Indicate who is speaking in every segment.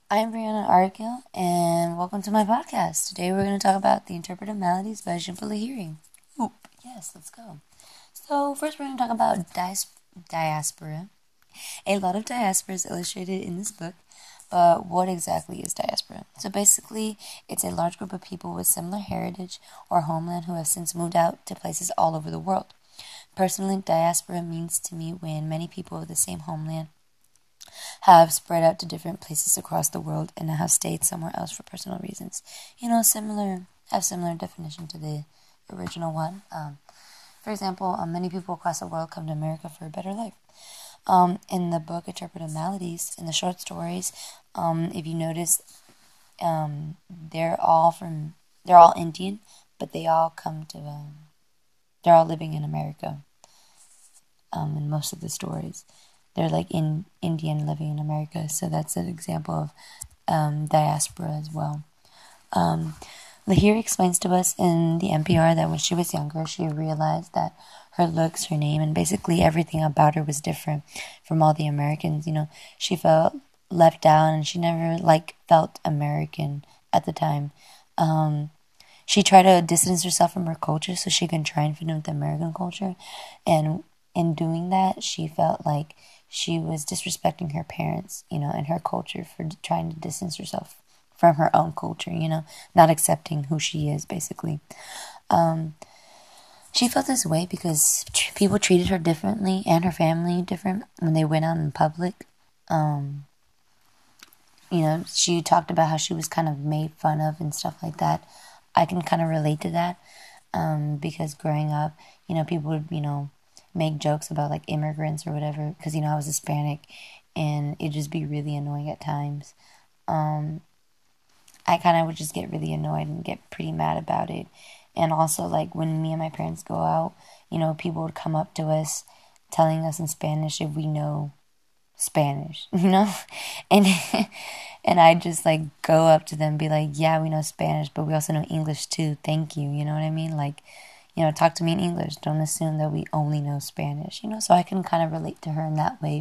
Speaker 1: I'm Brianna Argill, and welcome to my podcast. Today we're going to talk about the interpretive maladies by Jean Paul Lahiri. Oop, yes, let's go. So first we're going to talk about diaspora. A lot of diaspora is illustrated in this book, but what exactly is diaspora? So basically, it's a large group of people with similar heritage or homeland who have since moved out to places all over the world. Personally, diaspora means to me when many people with the same homeland have spread out to different places across the world and have stayed somewhere else for personal reasons. Similar definition to the original one. For example, many people across the world come to America for a better life. In the book Interpretive Maladies, in the short stories, if you notice, they're all Indian, but they're all living in America. In most of the stories, they're like in Indian living in America, so that's an example of diaspora as well. Lahiri explains to us in the NPR that when she was younger, she realized that her looks, her name, and basically everything about her was different from all the Americans. She felt left out, and she never felt American at the time. She tried to distance herself from her culture so she can try and fit in with the American culture, and in doing that, she felt like she was disrespecting her parents, and her culture for trying to distance herself from her own culture, not accepting who she is, basically. She felt this way because people treated her differently and her family different when they went out in public. She talked about how she was kind of made fun of and stuff like that. I can kind of relate to that because growing up, people would, make jokes about immigrants or whatever because I was Hispanic, and it'd just be really annoying at times. I kind of would just get really annoyed and get pretty mad about it. And also when me and my parents go out, people would come up to us telling us in Spanish if we know Spanish, and and I just go up to them and be like, yeah, we know Spanish, but we also know English too, thank you, you know what I mean? Talk to me in English. Don't assume that we only know Spanish, so I can kind of relate to her in that way.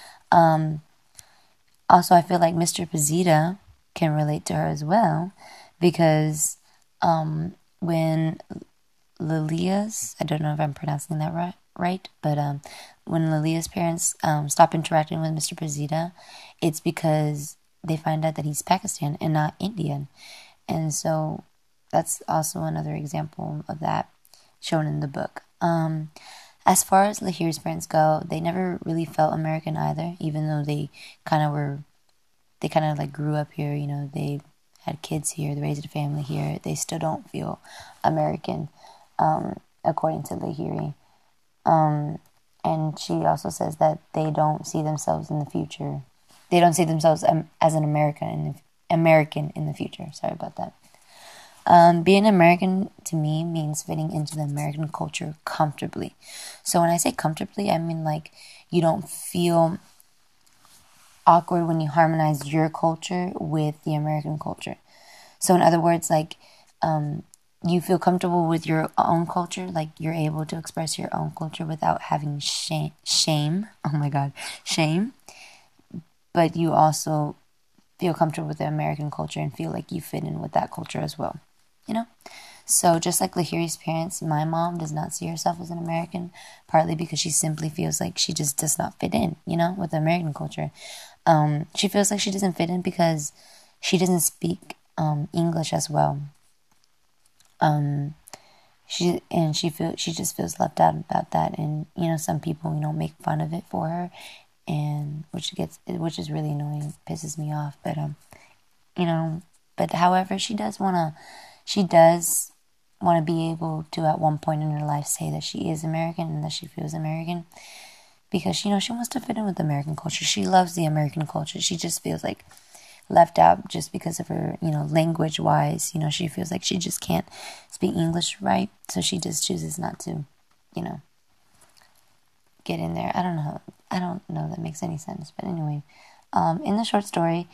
Speaker 1: Also, I feel like Mr. Pazita can relate to her as well, because when Lilia's, I don't know if I'm pronouncing that right, but when Lilia's parents stop interacting with Mr. Pazita, it's because they find out that he's Pakistan and not Indian. And so that's also another example of that shown in the book. As far as Lahiri's parents go, they never really felt American either, even though they kind of grew up here, they had kids here, they raised a family here. They still don't feel American, according to Lahiri. And she also says that they don't see themselves in the future. They don't see themselves as an American in the future. Sorry about that. Being American to me means fitting into the American culture comfortably. So when I say comfortably, I mean you don't feel awkward when you harmonize your culture with the American culture. So in other words, you feel comfortable with your own culture, you're able to express your own culture without having shame. Oh my God, shame. But you also feel comfortable with the American culture and feel like you fit in with that culture as well. So just like Lahiri's parents, my mom does not see herself as an American, partly because she simply feels like she just does not fit in, with the American culture. She feels like she doesn't fit in because she doesn't speak English as well. She just feels left out about that, and some people make fun of it for her, and which is really annoying, pisses me off. But however, she does want to be able to at one point in her life say that she is American and that she feels American, because she wants to fit in with the American culture. She loves the American culture. She just feels left out just because of her, language wise. She feels like she just can't speak English right, so she just chooses not to, get in there. I don't know if that makes any sense, but anyway, in the short story,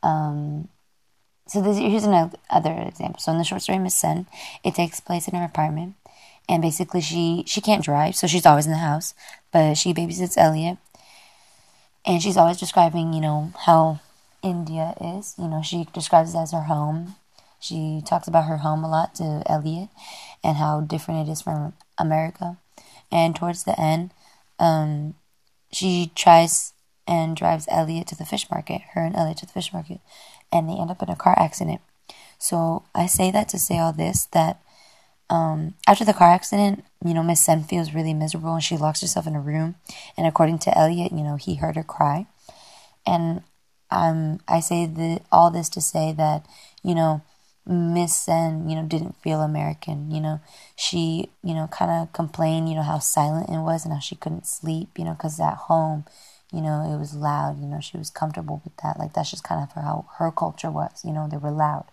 Speaker 1: here's another example. So in the short story Miss Sen, it takes place in her apartment, and basically she can't drive, so she's always in the house, but she babysits Elliot, and she's always describing, how India is. She describes it as her home. She talks about her home a lot to Elliot and how different it is from America. And towards the end, she tries and drives Elliot to the fish market, her and Elliot to the fish market, and they end up in a car accident. So I say that to say all this, that after the car accident, Miss Sen feels really miserable and she locks herself in a room. And according to Elliot, he heard her cry. And I say all this to say that, Miss Sen, didn't feel American. She, kind of complained, how silent it was and how she couldn't sleep, because at home, it was loud. She was comfortable with that. Like, that's just kind of how her culture was. They were loud.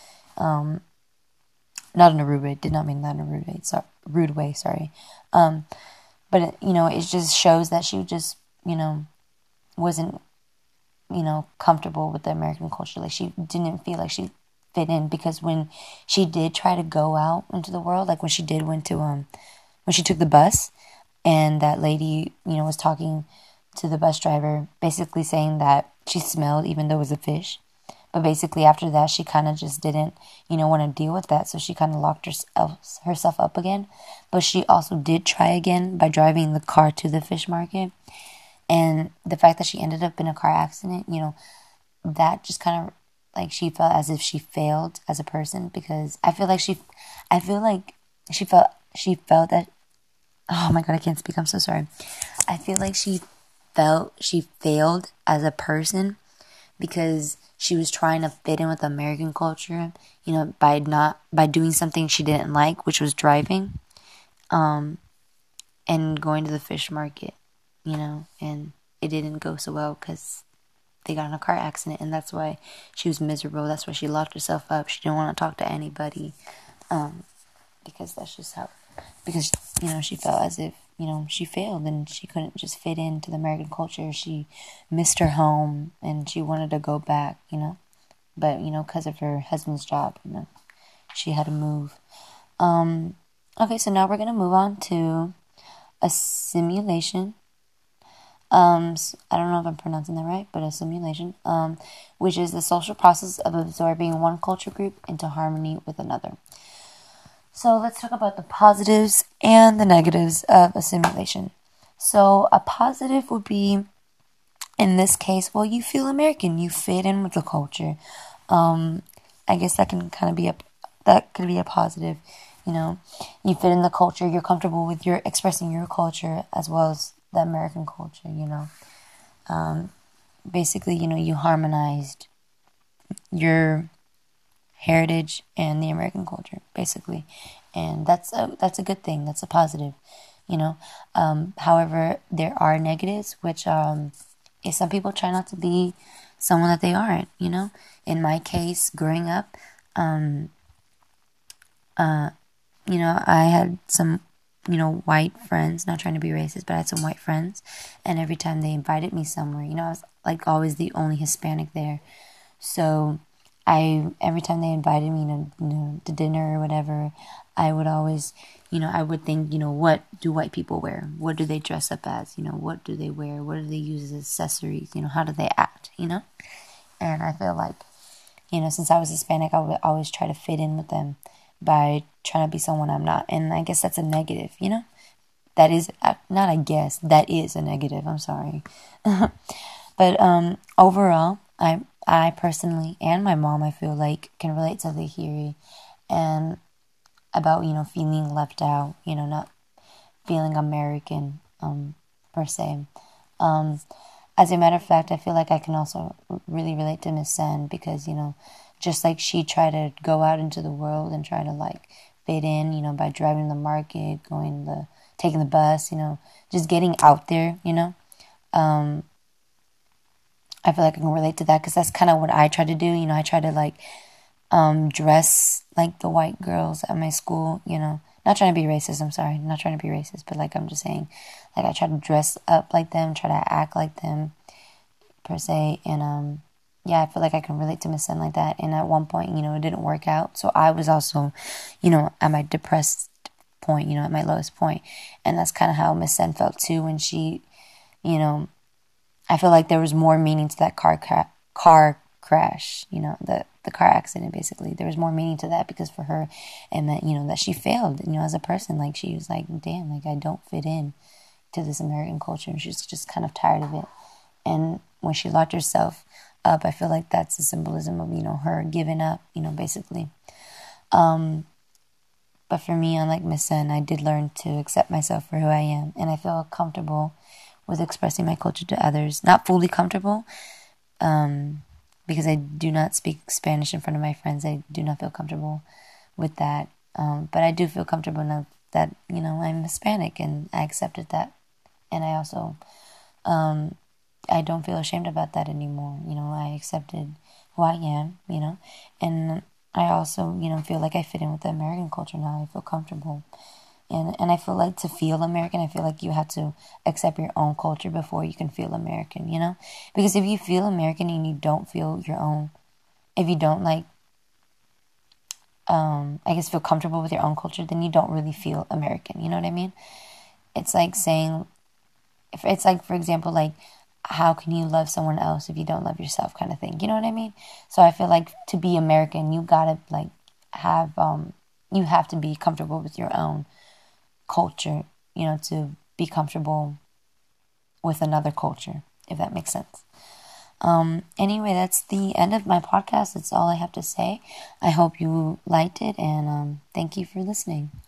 Speaker 1: Not in a rude way. Did not mean that in a rude way. Rude way. Sorry. But it just shows that she just wasn't comfortable with the American culture. Like, she didn't feel like she fit in, because when she did try to go out into the world, like when she took the bus, and that lady was talking to the bus driver, basically saying that she smelled even though it was a fish. But basically after that, she kind of just didn't, want to deal with that. So she kind of locked herself up again. But she also did try again by driving the car to the fish market. And the fact that she ended up in a car accident, that just kind of, like, she felt as if she failed as a person, because I feel like she felt that, oh my God, I can't speak. I'm so sorry. I feel like she felt she failed as a person because she was trying to fit in with American culture, by doing something she didn't like, which was driving, and going to the fish market, and it didn't go so well because they got in a car accident, and that's why she was miserable. That's why she locked herself up. She didn't want to talk to anybody, because that's just because she felt as if she failed and she couldn't just fit into the American culture. She missed her home and she wanted to go back, but because of her husband's job, she had to move. Okay, so now we're gonna move on to a simulation. So I don't know if I'm pronouncing that right, but a simulation, which is the social process of absorbing one culture group into harmony with another. So let's talk about the positives and the negatives of a simulation. So a positive would be, in this case, well, you feel American, you fit in with the culture. I guess that can kind of that could be a positive. You fit in the culture, you're comfortable with expressing your culture as well as the American culture. Basically, you harmonized your heritage and the American culture, basically, and that's a good thing. That's a positive, However, there are negatives, which is some people try not to be someone that they aren't. In my case, growing up, I had some white friends, not trying to be racist, but I had some white friends, and every time they invited me somewhere, I was like always the only Hispanic there. So every time they invited me to dinner or whatever, I would always, I would think, what do white people wear? What do they dress up as? What do they wear? What do they use as accessories? How do they act? And I feel like, since I was Hispanic, I would always try to fit in with them by trying to be someone I'm not. And I guess that's a negative, That is, not I guess, that is a negative, I'm sorry. But overall, I personally, and my mom, I feel like, can relate to Lahiri and about, feeling left out, not feeling American, per se. As a matter of fact, I feel like I can also really relate to Miss Sen because, just like she tried to go out into the world and try to, like, fit in, by driving the market, taking the bus, just getting out there, I feel like I can relate to that because that's kind of what I try to do. I try to, like, dress like the white girls at my school, Not trying to be racist, I'm sorry. Not trying to be racist, but, like, I'm just saying, like, I try to dress up like them, try to act like them, per se. And, yeah, I feel like I can relate to Miss Sen like that. And at one point, it didn't work out. So I was also, at my depressed point, at my lowest point. And that's kind of how Miss Sen felt, too, when she, I feel like there was more meaning to that car crash, the car accident, basically. There was more meaning to that because for her, it meant, that she failed, as a person. Like, she was like, damn, like, I don't fit in to this American culture, and she's just kind of tired of it. And when she locked herself up, I feel like that's the symbolism of, her giving up, basically. But for me, unlike Miss Sen, I did learn to accept myself for who I am, and I feel comfortable with expressing my culture to others. Not fully comfortable, because I do not speak Spanish in front of my friends. I do not feel comfortable with that. But I do feel comfortable enough that, I'm Hispanic, and I accepted that. And I also, I don't feel ashamed about that anymore. I accepted who I am, and I also, feel like I fit in with the American culture now. I feel comfortable. And I feel like to feel American, I feel like you have to accept your own culture before you can feel American, Because if you feel American and you don't feel your own, if you don't I guess feel comfortable with your own culture, then you don't really feel American, you know what I mean? It's like saying, it's like, for example, like, how can you love someone else if you don't love yourself, kind of thing, you know what I mean? So I feel like to be American, you gotta, like, you have to be comfortable with your own culture, to be comfortable with another culture, if that makes sense. Anyway, that's the end of my podcast. That's all I have to say. I hope you liked it, and thank you for listening.